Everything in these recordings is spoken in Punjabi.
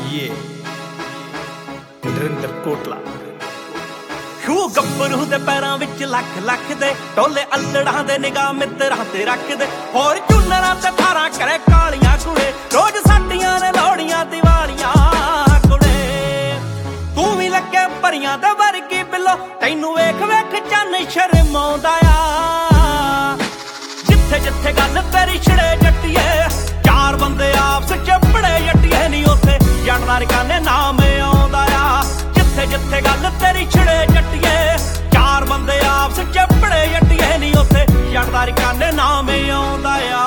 ये नरेंद्र कोटला ਗੱਭਰੂ ਦੇ ਪੈਰਾਂ ਵਿੱਚ ਲੱਖ ਲੱਖ ਦੇ ਟੋਲੇ ਅਲੜਾਂ ਦੇ ਨਿਗਾਹ ਮਿੱਤਰਾਂ ਤੇ ਰੱਖਦੇ ਹੋਰ ਝੁੰਨਰਾਂ ਤੇ ਥਾਰਾਂ ਕਰੇ ਕਾਲੀਆਂ ਕੁੜੇ ਰੋਜ਼ ਸਾਡੀਆਂ ਨੇ ਲੋੜੀਆਂ ਦੀਵਾਲੀਆਂ ਕੁੜੇ ਤੂੰ ਵੀ ਲੱਗੇ ਭਰੀਆਂ ਦੇ ਵਰਗੀ ਬਿੱਲੋ ਤੈਨੂੰ ਵੇਖ ਵੇਖ ਚੰਨ ਸ਼ਰਮਾਉਂਦਾ ਆ ਜਿੱਥੇ ਜਿੱਥੇ ਗੱਲ ਤੇਰੀ ਛੜੇ ਜੱਟੀਏ ਚਾਰ ਬੰਦੇ ਆਪਸ ਚ ਬੜੇ ਜੱਟੀਏ ਨਹੀਂ ਉੱਥੇ ਜੱਟਦਾਰ ਕਾਨੇ ਨਾਮ ਆਉਂਦਾ ਆ ਜਿੱਥੇ ਜਿੱਥੇ ਗੱਲ ਤੇਰੀ ਛੜੇ ਜੱਟੀਏ ਚਾਰ ਬੰਦੇ ਆਪਸ ਚ ਬੜੇ ਜੱਟੀਏ ਨਹੀਂ ਉੱਥੇ ਜੱਟਦਾਰ ਕਾਨੇ ਨਾਮ ਆਉਂਦਾ ਆ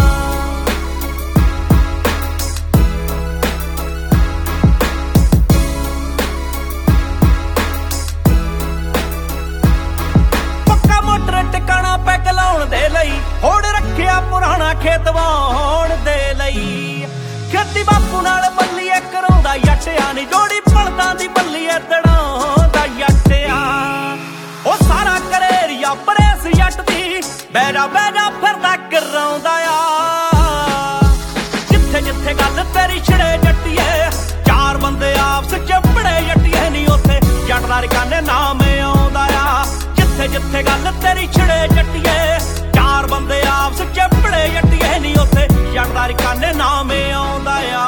ਪੱਕਾ ਮੋਟਰ ਟਿਕਾਣਾ ਪੈਗ ਲਾਉਣ ਦੇ ਲਈ ਹੋੜ ਰੱਖਿਆ ਪੁਰਾਣਾ ਖੇਤ ਵਾਹੁਣ ਦੇ ਲਈ ਖੇਤੀ ਬਾਪੂ ਨਾਲ ਬੱਲੀਏ ਕਰਾਉਂਦਾ ਜੱਟਿਆ ਨੀ ਜੋੜੀ ਪਲਦਾਂ ਦੀ ਬੱਲੀਏ ਤੜਾਉਂਦਾ ਜੱਟਿਆ ਉਹ ਸਾਰਾ ਕਰੇਰੀਆ ਪਰੇਸ ਜੱਟ ਦੀ ਬੈਰਾ ਬੈਰਾ ਫਿਰਦਾ ਕਰਾਉਂਦਾ ਆ ਜਿੱਥੇ ਜਿੱਥੇ ਗੱਲ ਤੇਰੀ ਛੜੇ ਜੱਟੀਏ ਚਾਰ ਬੰਦੇ ਆਪਸ ਚ ਬੜੇ ਜੱਟੀਏ ਨੀ ਉੱਥੇ ਜੱਟਦਾਰ ਕਾਨੇ ਨਾਮ ਆਉਂਦਾ ਆ ਜਿੱਥੇ ਜਿੱਥੇ ਗੱਲ ਤੇਰੀ ਛੜੇ ਜੱਟੀਏ ਚਾਰ ਬੰਦੇ ਆਪਸ ਚ ਬੜੇ ਜੱਟੀਏ ਨੀ ਉੱਥੇ ਜੱਟਦਾਰ ਕਾਨੇ ਨਾਮ ਆਉਂਦਾ ਆ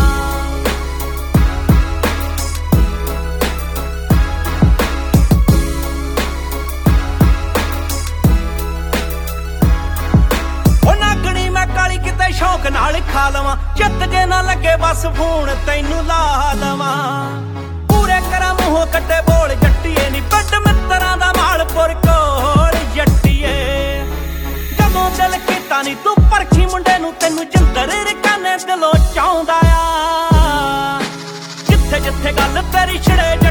ਕਿਤੇ ਸ਼ੌਕ ਨਾਲ ਖਾ ਲਵਾਂ ਚਿੱਤ ਜੇ ਨਾ ਲੱਗੇ ਬਸ ਫੋਨ ਤੈਨੂੰ ਲਾ ਲਵਾਂ ਪੂਰੇ ਕਰਾਂ ਮੂੰਹੋਂ ਕੱਟੇ ਬੋਲ ਜੱਟੀਏ ਨੀ ਵੱਡ ਮਿੱਤਰਾਂ ਦਾ ਮਾਲਪੁਰ ਕੋਲ ਜੱਟੀਏ ਜਦੋਂ ਦਿਲ ਕੀਤਾ ਨੀ ਤੂੰ ਪਰਖੀ ਮੁੰਡੇ ਨੂੰ ਤੈਨੂੰ ਜਿੰਦਰ ਰਕਾਨੇ ਦਿਲੋਂ ਚਾਹੁੰਦਾ ਆ ਜਿੱਥੇ ਜਿੱਥੇ ਗੱਲ ਤੇਰੀ ਛੜੇ